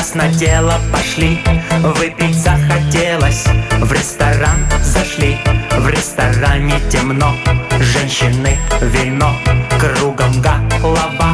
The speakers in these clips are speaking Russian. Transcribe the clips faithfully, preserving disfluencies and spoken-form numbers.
Краснотела пошли, выпить захотелось. В ресторан зашли, в ресторане темно. Женщины, вино, кругом голова.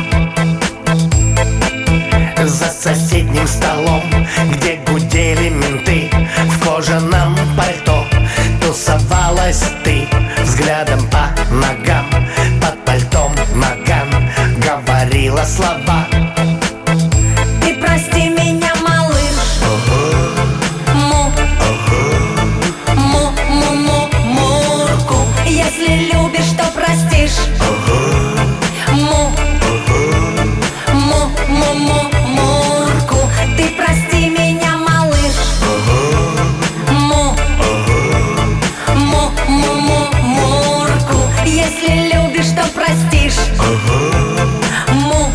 За соседним столом, где гудели менты, в кожаном пальто тусовалась ты. Взглядом по ногам, под пальтом наган говорила слова. Ты прости меня, малыш. Му, му, му, му, мурку. Если любишь, то простишь. Му, му, му, му, мурку. Ты прости меня, малыш. Му, му, му, му, мурку. Если любишь, то простишь. Му,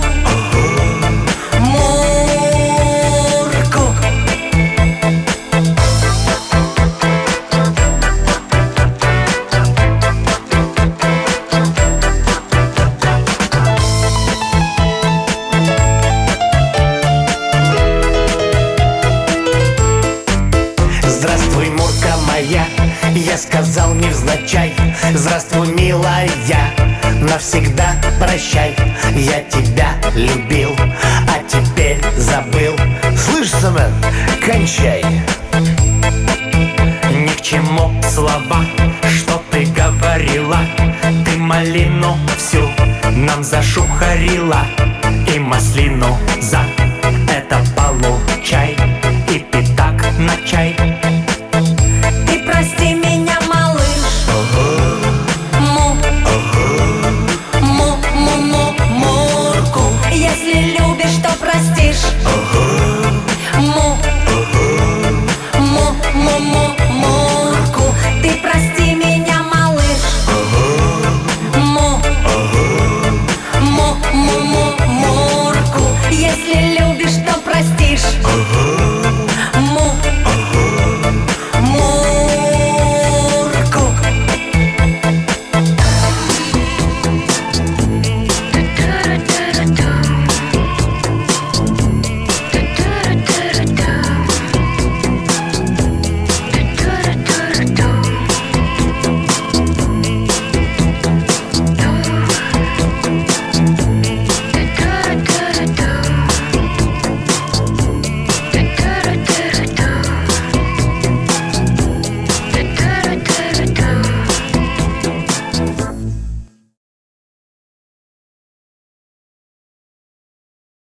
Здравствуй, Мурка моя, я сказал невзначай. Здравствуй, милая, навсегда прощай. Я тебя любил, а теперь забыл. Слышь, Семен, кончай. Ни к чему слова, что ты говорила. Ты малину всю нам зашухарила, и маслину за это получай.